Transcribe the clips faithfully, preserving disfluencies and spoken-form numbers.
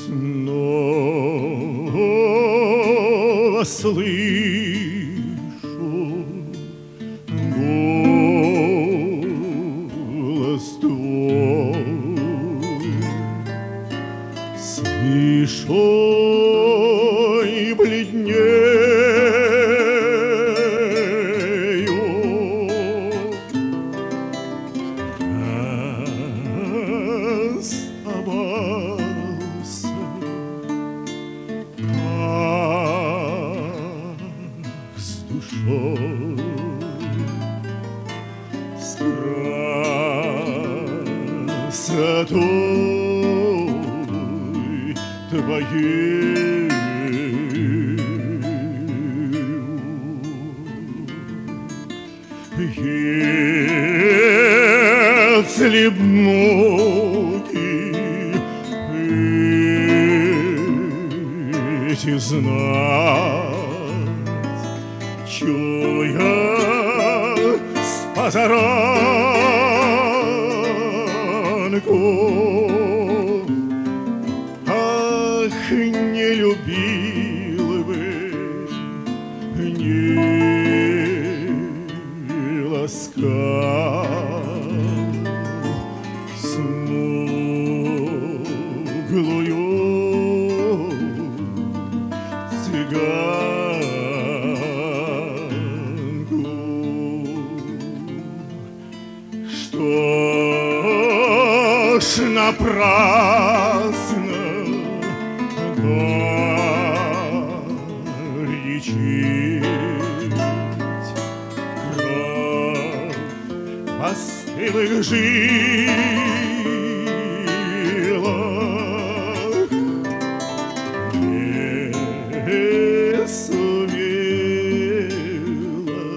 снова слышу голос твой, слышу и бледнею, расставался, ах, с душой, с красотой твоей. Если б ноги эти знать, чё я с позаранку, ах, не любил бы, не ласкал смуглую цыганку. Что ж напрасно горячить кровь постылых жилах, не сумела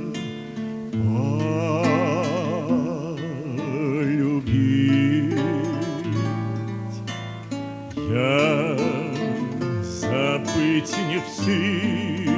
полюбить. Я забыть не в силах